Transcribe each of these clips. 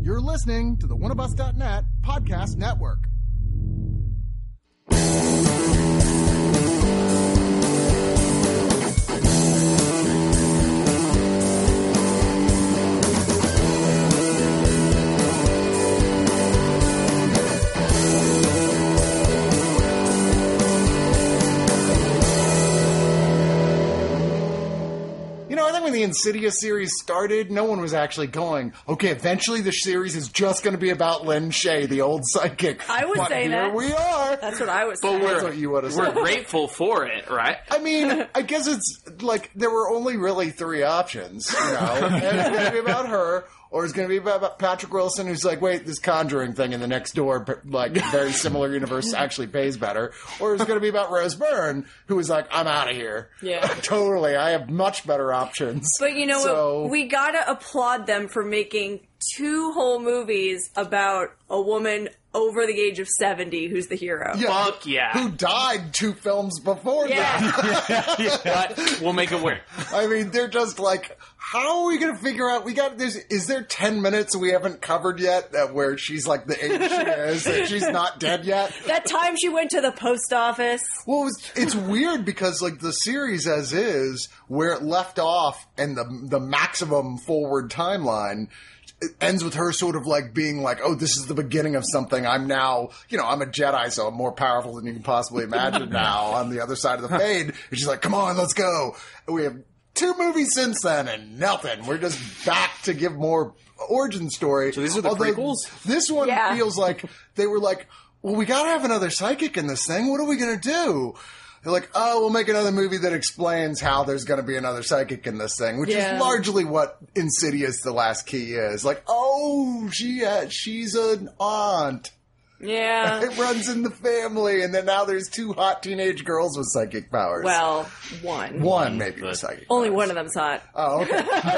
You're listening to the oneofus.net podcast network. I think when the Insidious series started, no one was actually going, okay, eventually the series is just going to be about Lin Shaye, the old psychic. I would say that. Here we are. That's what I was saying. That's what you would have said. We're grateful for it, right? I mean, I guess it's like there were only really three options, you know? And it's going to be about her, or it's going to be about Patrick Wilson, who's like, wait, this Conjuring thing in the next door, like, very similar universe actually pays better. Or it's going to be about Rose Byrne, who is like, I'm out of here. Yeah. Totally. I have much better options. But you know what? We gotta applaud them for making 2 whole movies about a woman over the age of 70 who's the hero. Yeah, Fuck yeah. Who died 2 films before that. But we'll make it work. I mean, they're just like, how are we going to figure out? Is there 10 minutes we haven't covered yet where she's like the age she is, that she's not dead yet? That time she went to the post office. Well, it's weird because like the series as is, where it left off and the maximum forward timeline, it ends with her sort of like being like, oh, this is the beginning of something. I'm now, I'm a Jedi, so I'm more powerful than you can possibly imagine now on the other side of the fade. And she's like, come on, let's go. And we have 2 movies since then and nothing. We're just back to give more origin story. So these are the prequels? This one feels like they were like, well, we gotta have another psychic in this thing. What are we gonna do? They're like, oh, we'll make another movie that explains how there's going to be another psychic in this thing, which is largely what Insidious: The Last Key is. Like, oh, she's an aunt. Yeah. It runs in the family, and then now there's 2 hot teenage girls with psychic powers. Well, one. One maybe with psychic Only powers. one of them's hot. Oh, okay.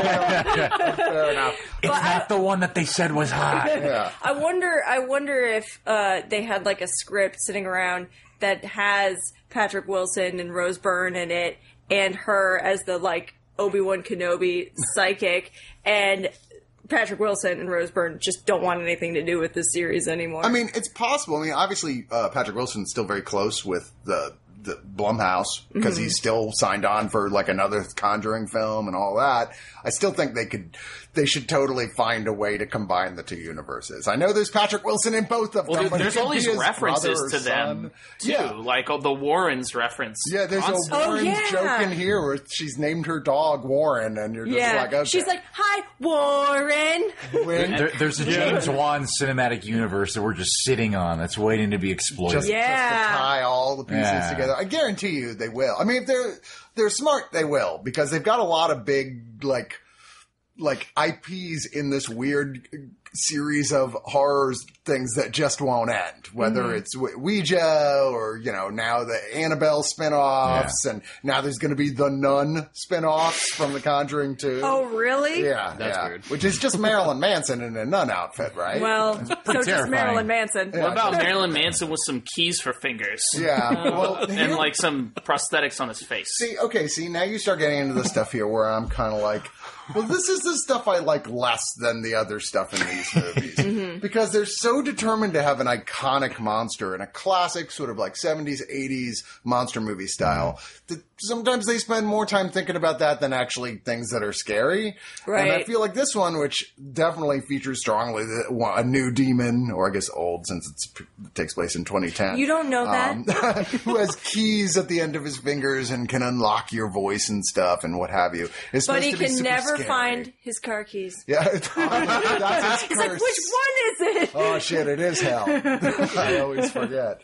Fair enough. It's not the one that they said was hot. Yeah. I wonder if they had like a script sitting around that has Patrick Wilson and Rose Byrne in it, and her as the like Obi-Wan Kenobi psychic, and Patrick Wilson and Rose Byrne just don't want anything to do with this series anymore. I mean, it's possible. I mean, obviously, Patrick Wilson's still very close with the Blumhouse because he's still signed on for like another Conjuring film and all that. I still think they should totally find a way to combine the 2 universes. I know there's Patrick Wilson in both of them. Well, but there's all these references to them too, like the Warrens reference. Yeah, there's a Warren's joke in here where she's named her dog Warren, and you're just like, okay. She's like, "Hi, Warren." There's a James Wan cinematic universe that we're just sitting on that's waiting to be exploited. Just to tie all the pieces together. I guarantee you they will. I mean, if they're smart, they will, because they've got a lot of big like IPs in this weird series of horrors things that just won't end. Whether it's Ouija or, now the Annabelle spinoffs, and now there's going to be the Nun spinoffs from The Conjuring 2. Oh, really? Yeah, that's weird. Which is just Marilyn Manson in a nun outfit, right? Well, so just Marilyn Manson. What about Marilyn Manson with some keys for fingers? Yeah. And like some prosthetics on his face. See, now you start getting into the stuff here where I'm kind of like, well, this is the stuff I like less than the other stuff in these movies. Because they're so determined to have an iconic monster in a classic sort of like 70s, 80s monster movie style that sometimes they spend more time thinking about that than actually things that are scary. Right. And I feel like this one, which definitely features strongly a new demon, or I guess old since it takes place in 2010. You don't know that? Who has keys at the end of his fingers and can unlock your voice and stuff and what have you. But he can never scary. find his car keys. Yeah, that's his He's curse. like, which one is it? Oh shit, it is hell. I always forget.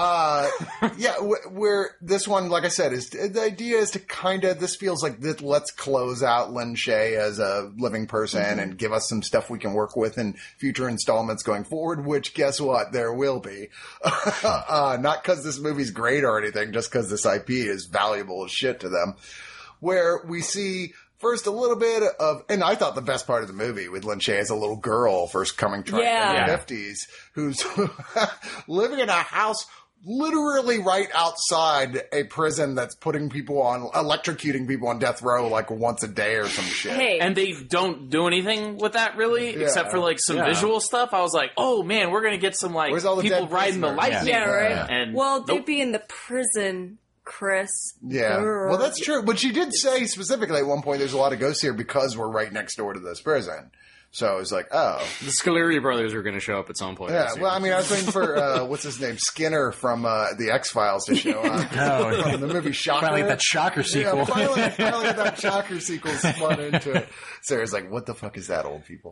Where this one, like I said, is the idea is to kind of, this feels like let's close out Lin Shaye as a living person and give us some stuff we can work with in future installments going forward, which guess what? There will be. Not because this movie's great or anything, just because this IP is valuable as shit to them. Where we see first a little bit of, and I thought the best part of the movie with Lin Shaye as a little girl first coming in the 50s, who's living in a house literally right outside a prison that's putting people on, electrocuting people on death row like once a day or some shit. Hey, And they don't do anything with that really, except for like some visual stuff. I was like, oh man, we're gonna get some like Where's all the people dead riding the prisoners? lightning. yeah, right. Yeah. And Well, they'd nope. be in the prison, Chris. Yeah. Well, that's true. But she did say specifically at one point there's a lot of ghosts here because we're right next door to this prison. So it was like, oh. The Scaleri brothers are going to show up at some point. Yeah, well, I mean, I was waiting for, what's his name, Skinner from the X-Files to show up. From the movie Shocker. Finally, that Shocker sequel. Yeah, finally that Shocker sequel spun into it. Sarah's like, what the fuck is that, old people?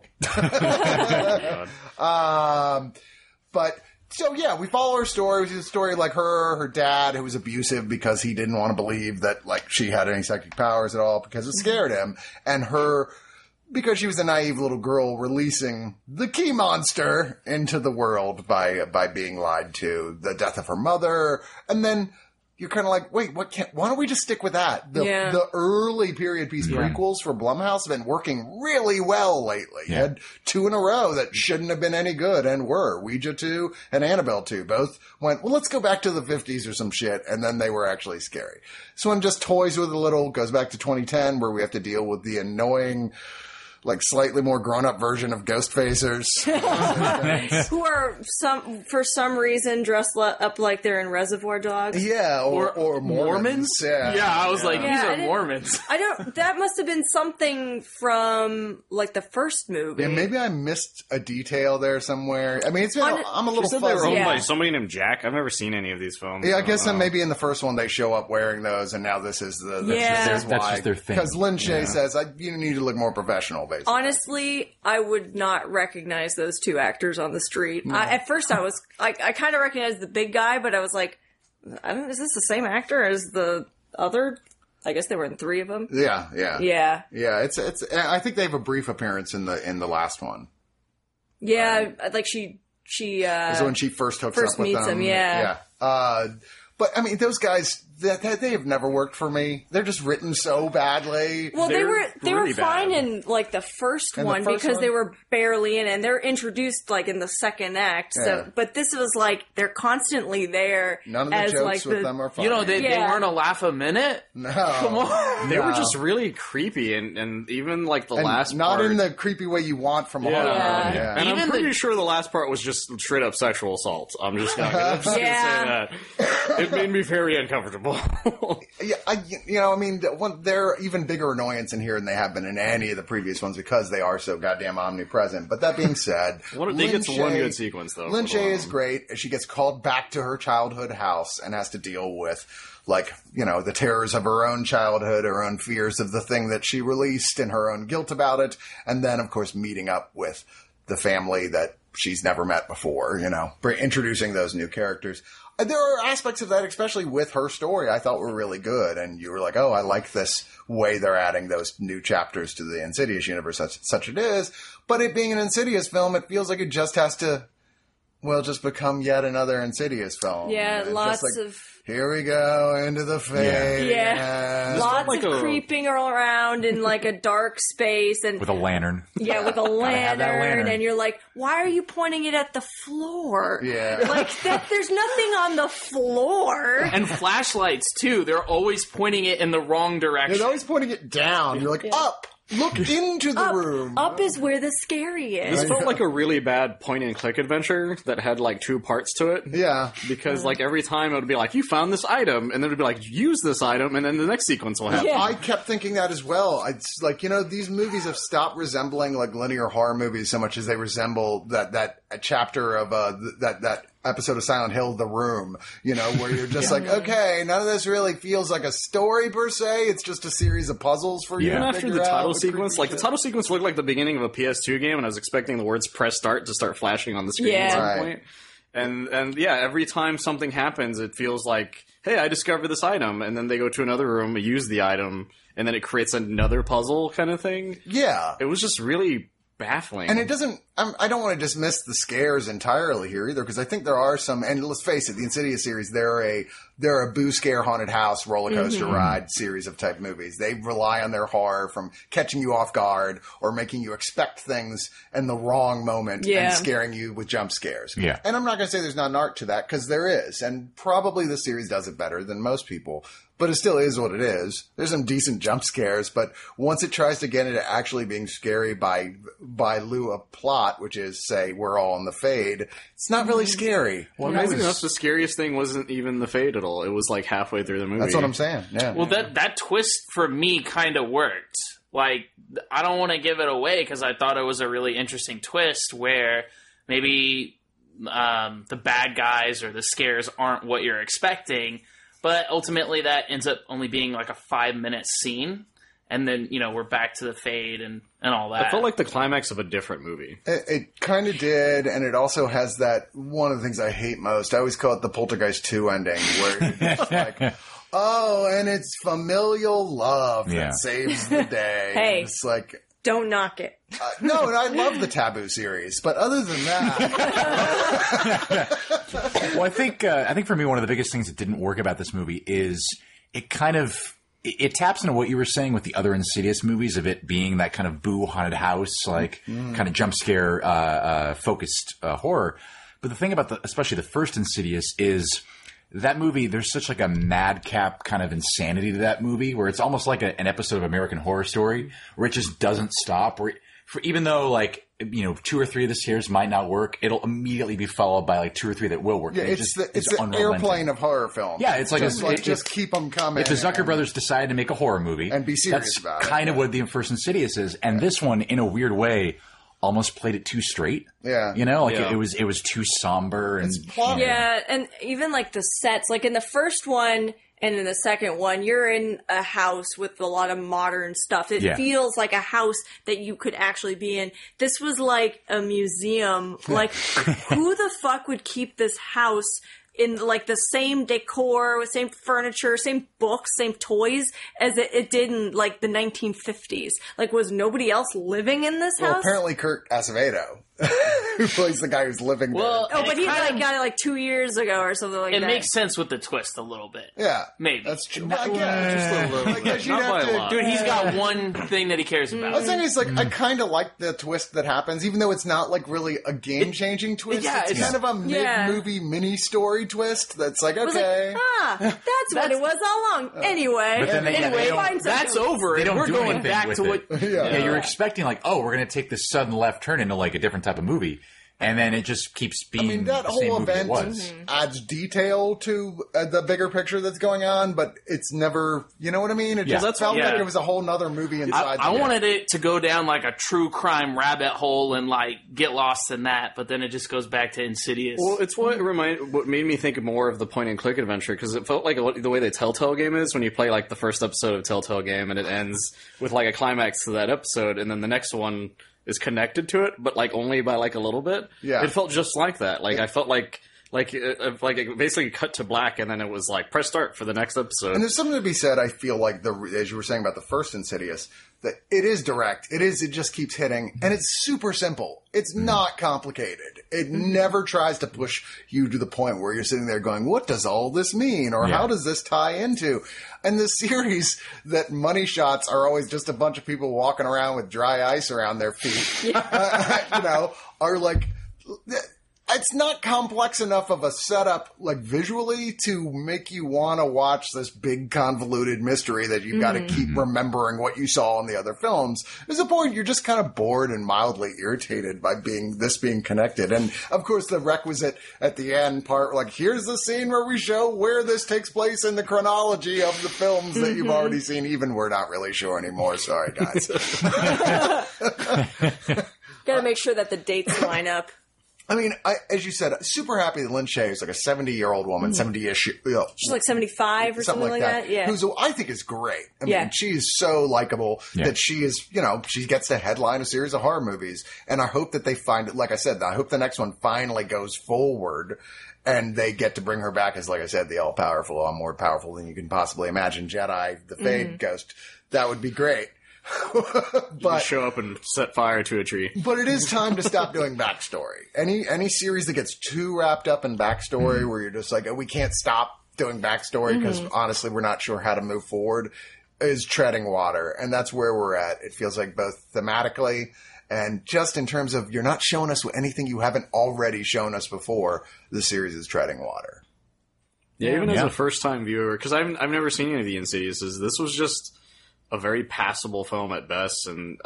But... So yeah, we follow her story. We see the story of like her dad who was abusive because he didn't want to believe that like she had any psychic powers at all because it scared him, and her because she was a naive little girl releasing the key monster into the world by being lied to, the death of her mother, and then you're kind of like, wait, why don't we just stick with that? The early period piece prequels for Blumhouse have been working really well lately. You had 2 in a row that shouldn't have been any good and were. Ouija 2 and Annabelle 2 both went, well, let's go back to the 50s or some shit, and then they were actually scary. This one just toys with a little, goes back to 2010 where we have to deal with the annoying, like slightly more grown-up version of ghost facers. Who are for some reason dressed up like they're in Reservoir Dogs. Yeah, or Mormons. Yeah, I was like, these Yeah, are Mormons. That must have been something from like the first movie. Yeah, maybe I missed a detail there somewhere. I mean, it's been, I'm a little She said they were fuzzy. owned by somebody named Jack. I've never seen any of these films. Yeah, I guess then maybe in the first one they show up wearing those, and now this is Yeah. this is That's why. just their thing. Because Lin Shaye says, you need to look more professional, basically. Honestly, I would not recognize those 2 actors on the street. At first, I kind of recognized the big guy, but I was like, is this the same actor as the other? I guess there were 3 of them. Yeah. Yeah. It's. I think they have a brief appearance in the last one. Yeah, like she So when she first hooks first up with meets them, him, yeah. But I mean, those guys, they have never worked for me. They're just written so badly. Well, they were really fine bad. in like the first In the one first because one? they were barely in, and they're introduced like in the second act. Yeah. So, but this was like they're constantly there. None of the as jokes like with them are funny. You know, they weren't a laugh a minute. No. Come on. They were No. just really creepy, and even like the And last not part. in the creepy way you want from a horror Yeah. movie. Yeah. And I'm Even pretty sure the last part was just straight up sexual assault. I'm just gonna say that. It made me very uncomfortable. Yeah, I mean, they're even bigger annoyance in here than they have been in any of the previous ones because they are so goddamn omnipresent. But that being said, They get one good sequence though. Lin Shaye is great. She gets called back to her childhood house and has to deal with, like, the terrors of her own childhood, her own fears of the thing that she released and her own guilt about it. And then, of course, meeting up with the family that she's never met before, introducing those new characters. There are aspects of that, especially with her story, I thought were really good. And you were like, oh, I like this way they're adding those new chapters to the Insidious universe, such it is. But it being an Insidious film, it feels like it just has to, just become yet another Insidious film. Yeah, And lots just of here we go into the fade. Yeah. again. lots like of a- creeping around in like a dark space and With a lantern. with a have that lantern. and you're like, why are you pointing it at the floor? Yeah. Like there's nothing on the floor. And flashlights, too. They're always pointing it in the wrong direction. They're always pointing it down. You're like, up! Look into the room. Up is where the scary is. This felt like a really bad point and click adventure that had like 2 parts to it. Yeah. Because like every time it would be like, you found this item, and then it would be like, use this item, and then the next sequence will happen. Yeah. I kept thinking that as well. It's like, these movies have stopped resembling like linear horror movies so much as they resemble that chapter of that episode of Silent Hill, The Room, where you're just like, okay, none of this really feels like a story per se. It's just a series of puzzles for you Even to after figure the title out with sequence, creepy like the shit. title sequence looked like the beginning of a PS2 game, and I was expecting the words "press start" to start flashing on the screen at some Right. point. And yeah, every time something happens, it feels like, hey, I discovered this item, and then they go to another room, use the item, and then it creates another puzzle kind of thing. Yeah. It was just really baffling. And it doesn't, I don't want to dismiss the scares entirely here either, because I think there are some, and let's face it, the Insidious series, they're a boo scare haunted house roller coaster ride series of type movies. They rely on their horror from catching you off guard or making you expect things in the wrong moment and scaring you with jump scares. Yeah. And I'm not going to say there's not an art to that, because there is, and probably the series does it better than most people. But it still is what it is. There's some decent jump scares, but once it tries to get into actually being scary by lieu of plot, which is, say, we're all in the fade, it's not really scary. Well, amazing enough, the scariest thing wasn't even the fade at all. It was like halfway through the movie. That's what I'm saying. Yeah. Well, that twist for me kind of worked. Like, I don't want to give it away because I thought it was a really interesting twist where maybe the bad guys or the scares aren't what you're expecting. But ultimately, that ends up only being like a 5-minute scene. And then, we're back to the fade and all that. It felt like the climax of a different movie. It kind of did, and it also has that, one of the things I hate most, I always call it the Poltergeist 2 ending, where it's like, oh, and it's familial love that saves the day. Hey. It's like... Don't knock it. No, and I love the Taboo series, but other than that... Well, I think for me, one of the biggest things that didn't work about this movie is it kind of... It taps into what you were saying with the other Insidious movies of it being that kind of boo haunted house, like kind of jump scare focused horror. But the thing about especially the first Insidious is that movie, there's such like a madcap kind of insanity to that movie where it's almost like an episode of American Horror Story where it just doesn't stop. Even though like, 2 or 3 of the scares might not work, it'll immediately be followed by like 2 or 3 that will work. Yeah, it's the airplane of horror film. Yeah, it's like just keep them coming. If the Zucker brothers decided to make a horror movie and be serious about it, that's kind of what the first Insidious is. And this one, in a weird way, almost played it too straight. Yeah, it was too somber and yeah, and even like the sets, like in the first one. And in the second one, you're in a house with a lot of modern stuff. It feels like a house that you could actually be in. This was like a museum. Like, who the fuck would keep this house in like the same decor, with same furniture, same books, same toys as it did in like the 1950s? Like, was nobody else living in this house? Well, apparently Kurt Acevedo, who plays the guy who's living there. Oh, but he got it like 2 years ago or something like that. It makes sense with the twist a little bit. Yeah. Maybe. That's true. Just a little bit. Not by a lot. Dude, he's got one thing that he cares about. I was saying it's like, I kind of like the twist that happens, even though it's not like really a game-changing twist. It's kind of a mid-movie mini-story twist that's like, okay. That's what it was all along. Anyway, that's over. We're going back to what... Yeah, you're expecting like, oh, we're going to take this sudden left turn into like a different type of movie. And then it just keeps being that the same whole movie it event was. adds detail to the bigger picture that's going on, but it's never, you know what I mean? It just felt like it was a whole nother movie inside. I wanted it to go down like a true crime rabbit hole and like get lost in that, but then it just goes back to Insidious. Well, it's what made me think more of the point and click adventure, because it felt like the way the Telltale game is when you play like the first episode of Telltale game and it ends with like a climax to that episode, and then the next one is connected to it, but like only by like a little bit. Yeah, it felt just like that. Like I felt like it basically cut to black, and then it was like press start for the next episode. And there's something to be said. I feel like as you were saying about the first Insidious, that it is direct. It just keeps hitting, and it's super simple. It's not complicated. It never tries to push you to the point where you're sitting there going, "What does all this mean?" or "How does this tie into?" And the series that money shots are always just a bunch of people walking around with dry ice around their feet, are like. It's not complex enough of a setup, like visually, to make you want to watch this big convoluted mystery that you've got to keep remembering what you saw in the other films. There's a point you're just kind of bored and mildly irritated by being connected. And of course, the requisite at the end part, like, here's the scene where we show where this takes place in the chronology of the films that you've already seen. Even we're not really sure anymore. Sorry, guys. Gotta make sure that the dates line up. I mean, as you said, super happy that Lynn Shay is like a 70-year-old woman, 70-ish. She's like 75 or something like that. Yeah. Who I think is great. I mean, she is so likable that she is, she gets to headline a series of horror movies. And I hope that they find it, like I said, I hope the next one finally goes forward and they get to bring her back as, like I said, the all-powerful, more powerful than you can possibly imagine Jedi, the Fade Ghost. That would be great. But show up and set fire to a tree. But it is time to stop doing backstory. Any series that gets too wrapped up in backstory where you're just like, oh, we can't stop doing backstory because honestly we're not sure how to move forward is treading water. And that's where we're at. It feels like both thematically and just in terms of you're not showing us anything you haven't already shown us before, the series is treading water. Yeah, even as a first-time viewer, because I've never seen any of the Insidiouses, this was just a very passable film at best, and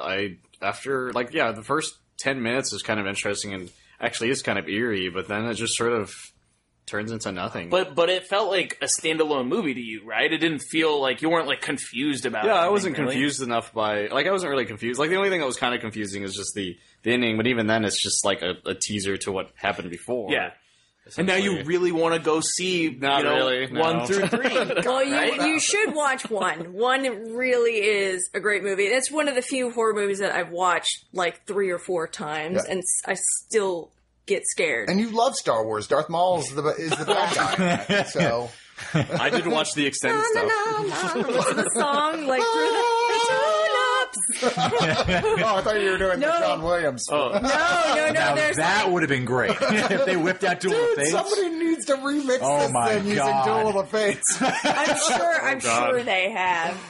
the first 10 minutes is kind of interesting and actually is kind of eerie, but then it just sort of turns into nothing. But it felt like a standalone movie to you, right? It didn't feel like you weren't like confused about it. Yeah, I wasn't confused enough by... Like, I wasn't really confused. Like, the only thing that was kind of confusing is just the ending, but even then it's just like a teaser to what happened before. Yeah. And now you really want to go see, really, 1 through 3. Well, right? you should watch 1. 1 really is a great movie. That's one of the few horror movies that I've watched like 3 or 4 times, and I still get scared. And you love Star Wars. Darth Maul is the bad guy. So I did watch the extended stuff. What's the song? Like through the tulips. oh, I thought you were doing the John Williams. No. Now There's that would have been great if they whipped out Duel of Fates. Somebody needs to remix Oh this my thing using God. Duel of Fates. I'm sure they have.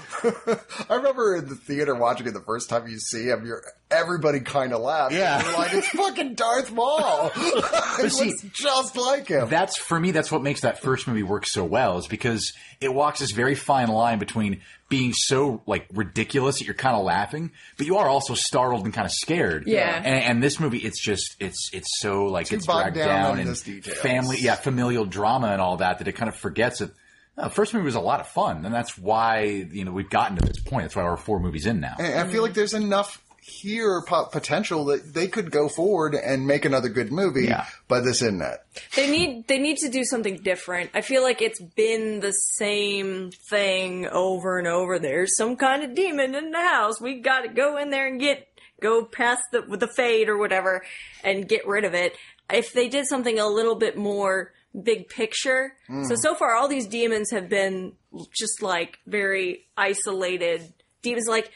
I remember in the theater watching it the first time you see him, everybody kind of laughed. Yeah. You're like, it's fucking Darth Maul. It see, looks just like him. That's, for me, that's what makes that first movie work so well, is because it walks this very fine line between being so, like, ridiculous that you're kind of laughing, but you are also startled and kind of scared. Yeah. And this movie, it's just, it's so, like, Too it's bogged dragged down down in and those details. familial drama and all that it kind of forgets that the first movie was a lot of fun, and that's why, we've gotten to this point. That's why we're 4 movies in now. And I feel like there's enough here potential that they could go forward and make another good movie, but this isn't it. They need to do something different. I feel like it's been the same thing over and over. There's some kind of demon in the house. We got to go in there and go past the fade or whatever and get rid of it. If they did something a little bit more big picture. So far all these demons have been just like very isolated demons, like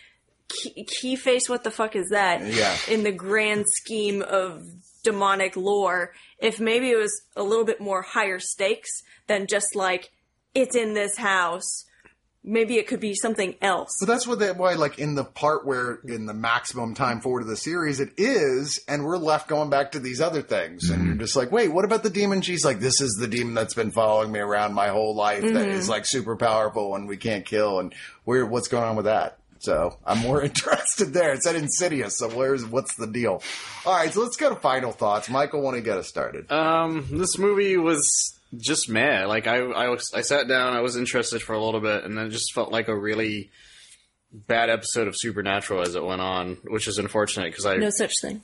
Keyface, what the fuck is that? Yeah. In the grand scheme of demonic lore, if maybe it was a little bit more higher stakes than just like, it's in this house, maybe it could be something else. So that's why, like, in the part where in the maximum time forward of the series it is, and we're left going back to these other things, and you're just like, wait, what about the demon? She's like, this is the demon that's been following me around my whole life that is like super powerful and we can't kill, and what's going on with that? So I'm more interested there. It said Insidious, so what's the deal? All right, so let's go to final thoughts. Michael, want to get us started? This movie was just meh. Like I sat down, I was interested for a little bit, and then it just felt like a really bad episode of Supernatural as it went on, which is unfortunate because No such thing.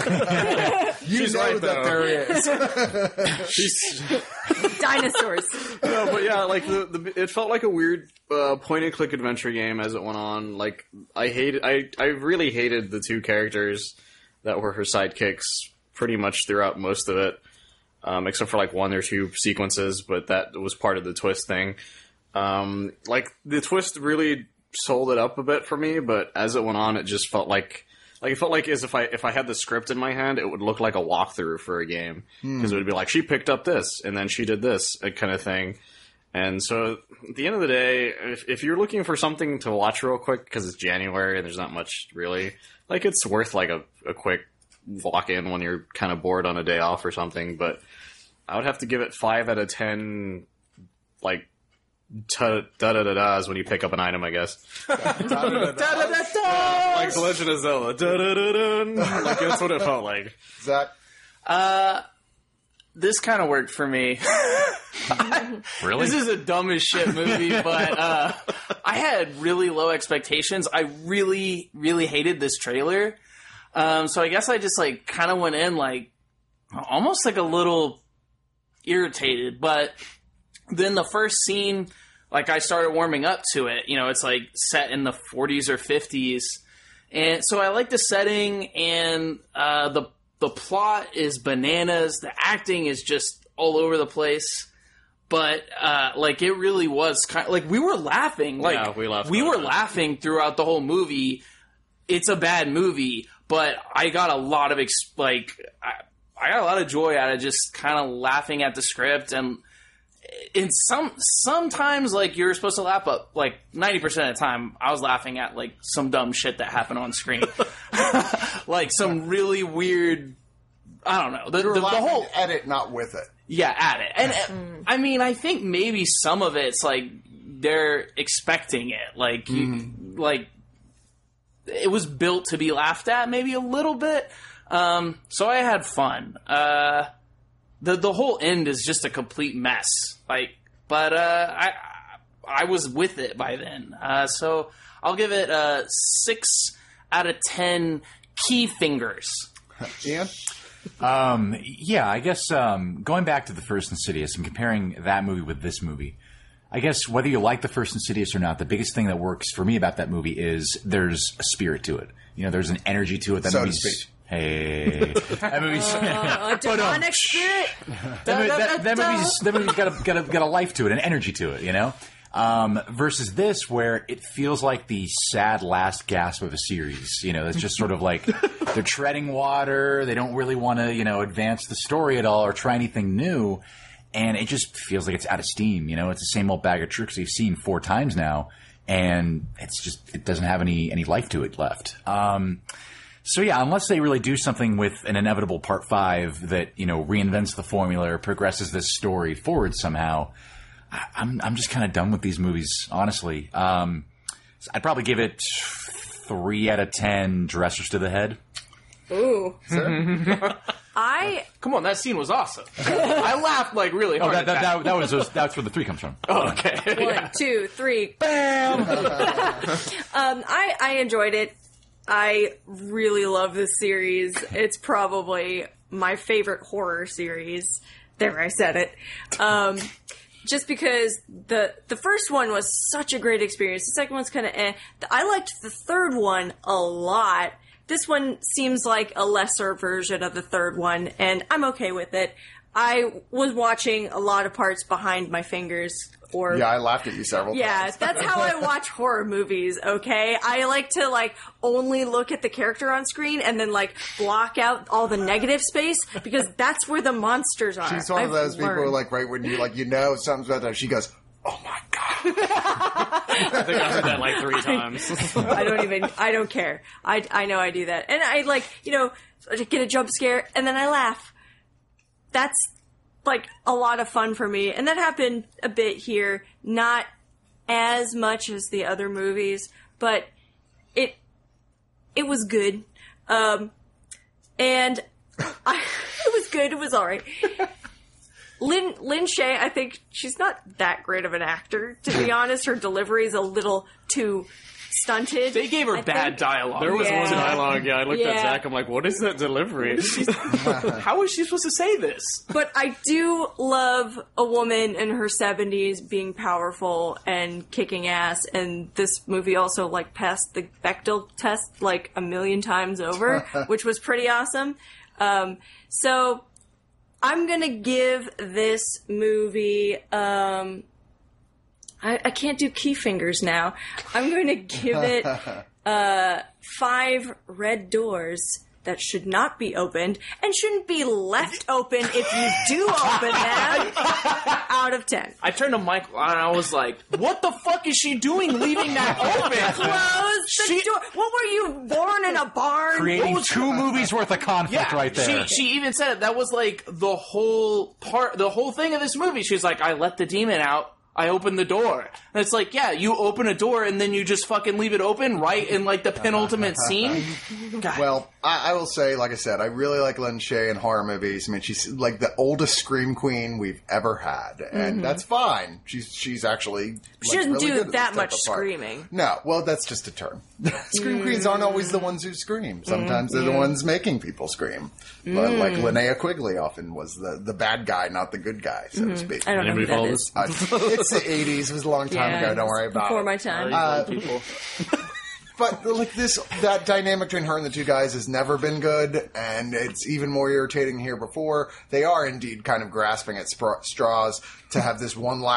You know right, that though. there is. she's Dinosaurs. no, but yeah, like it felt like a weird point and click adventure game as it went on. Like I really hated the 2 characters that were her sidekicks pretty much throughout most of it, except for like 1 or 2 sequences, but that was part of the twist thing. Like the twist really sold it up a bit for me, but as it went on, it just felt like it felt like as if I had the script in my hand, it would look like a walkthrough for a game, because it would be like, she picked up this and then she did this kind of thing. And so at the end of the day, if you're looking for something to watch real quick because it's January and there's not much really, like, it's worth like a quick walk in when you're kind of bored on a day off or something. But I would have to give it 5 out of 10 like da-da-da-das when you pick up an item, I guess. Like The Legend of Zelda. Da-da-da-dun. Like, that's what it felt like. Zach? This kind of worked for me. Really? This is a dumb as shit movie, but I had really low expectations. I really, really hated this trailer. So I guess I just like kind of went in like almost like a little irritated, but then the first scene, like, I started warming up to it. It's like set in the 40s or 50s. And so I like the setting, and the plot is bananas. The acting is just all over the place. But like, it really was kind of like, we were laughing. Like, yeah, we laughed. We were laughing throughout the whole movie. it's a bad movie, but I got a lot of I got a lot of joy out of just kind of laughing at the script, and in sometimes like you're supposed to laugh, but like 90% of the time I was laughing at like some dumb shit that happened on screen, like some really weird. I don't know the whole at it, not with it. Yeah, at it, and I mean, I think maybe some of it's like they're expecting it, like like it was built to be laughed at, maybe a little bit. So I had fun. The whole end is just a complete mess. Like, but I was with it by then. So I'll give it 6 out of 10 key fingers. Ian? Yeah, I guess going back to the first Insidious and comparing that movie with this movie, I guess whether you like the first Insidious or not, the biggest thing that works for me about that movie is there's a spirit to it. You know, there's an energy to it. That So to movie's, speak. Hey, that movie's A demonic spirit. that movie's got a life to it, an energy to it, you know. Versus this, where it feels like the sad last gasp of a series. You know, it's just sort of like they're treading water. They don't really want to, you know, advance the story at all or try anything new, and it just feels like it's out of steam. You know, it's the same old bag of tricks we've seen 4 times now, and it doesn't have any life to it left. So yeah, unless they really do something with an inevitable part 5 that, you know, reinvents the formula or progresses this story forward somehow, I'm just kind of done with these movies, honestly. I'd probably give it 3 out of 10 dressers to the head. Ooh. Come on, that scene was awesome. I laughed like really hard. That's where the 3 comes from. Oh, okay. 1, 2, 3, bam. I enjoyed it. I really love this series. It's probably my favorite horror series. There, I said it. Just because the first one was such a great experience. The second one's kind of eh. I liked the third one a lot. This one seems like a lesser version of the third one, and I'm okay with it. I was watching a lot of parts behind my fingers. Yeah, I laughed at you several times. Yeah, that's how I watch horror movies, okay? I like to, only look at the character on screen and then, block out all the negative space because that's where the monsters are. She's one of those people who, right when you know something's about to, she goes, oh my God. I think I heard that 3 times. I don't care. I know I do that. And I get a jump scare and then I laugh. That's a lot of fun for me. And that happened a bit here. Not as much as the other movies, but it was good. And it was good. It was alright. Lin Shaye, I think she's not that great of an actor, to be honest. Her delivery is a little too stunted. They gave her bad dialogue. There was one dialogue, I looked at Zach, I'm like, what is that delivery? How is she supposed to say this? But I do love a woman in her 70s being powerful and kicking ass, and this movie also, passed the Bechdel test, 1 million times over, which was pretty awesome. So I'm gonna give this movie, I can't do key fingers now. I'm going to give it 5 red doors that should not be opened and shouldn't be left open if you do open them out of 10. I turned to Michael and I was like, what the fuck is she doing leaving that open? Close the door. What were you, born in a barn? Creating 2 movies worth of conflict right there. She even said it. That was the whole thing of this movie. She's like, I let the demon out. I opened the door. And it's you open a door and then you just fucking leave it open right in the penultimate scene. God. Well, I will say, like I said, I really like Lin Shaye in horror movies. I mean, she's the oldest scream queen we've ever had, and that's fine. She's actually she doesn't really do good at that this much type of part. screaming. No, well, that's just a term. Scream queens aren't always the ones who scream. Sometimes they're the ones making people scream. Like Linnea Quigley often was the bad guy, not the good guy, so to speak. I don't know who that is. It's the 80s. It was a long time ago. Don't worry about before it. my time. People. But that dynamic between her and the 2 guys has never been good, and it's even more irritating here before. They are indeed kind of grasping at straws to have this one last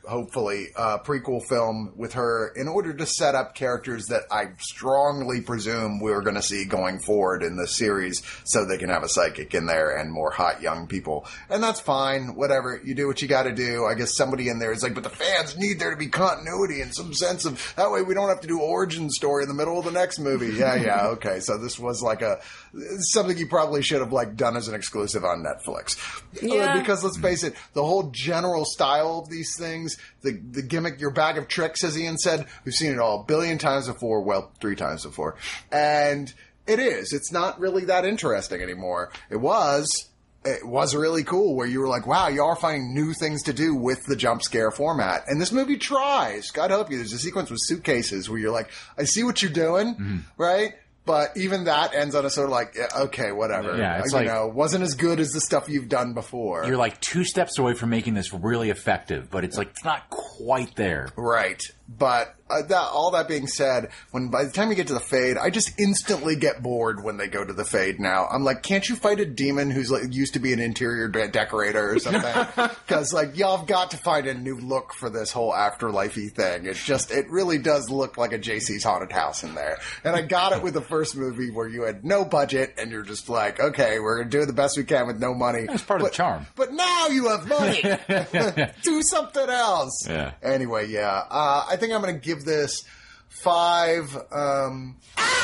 hopefully, prequel film with her in order to set up characters that I strongly presume we're going to see going forward in the series so they can have a psychic in there and more hot young people. And that's fine. Whatever. You do what you got to do. I guess somebody in there is like, but the fans need there to be continuity and some sense of, that way we don't have to do origin story in the middle of the next movie. Yeah, okay. So this was like something you probably should have like done as an exclusive on Netflix. Yeah. Because let's face it, the whole general style of these things, the gimmick, your bag of tricks, as Ian said, we've seen it all a billion times before, well, 3 times before. And it's not really that interesting anymore. It was really cool where you were like, wow, you are finding new things to do with the jump scare format. And this movie tries. God help you. There's a sequence with suitcases where you're like, I see what you're doing, right? But even that ends on a sort of like, okay, whatever. Yeah, it's like, wasn't as good as the stuff you've done before. You're like 2 steps away from making this really effective, but it's like, it's not quite there. Right. But all that being said, by the time you get to the Fade, I just instantly get bored when they go to the Fade now. I'm like, can't you fight a demon who's like used to be an interior decorator or something? Because like, y'all have got to find a new look for this whole afterlife-y thing. It really does look like a JC's Haunted House in there. And I got it with the first movie where you had no budget and you're just like, okay, we're going to do the best we can with no money. That's part of the charm. But now you have money. Do something else. Yeah. Anyway, yeah. I think I'm going to give this 5 The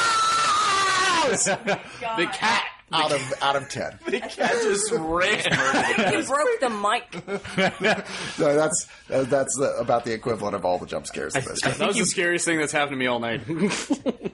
cat. out of 10. The cat just ran. You broke the mic. So that's about the equivalent of all the jump scares in this. That was the scariest thing that's happened to me all night.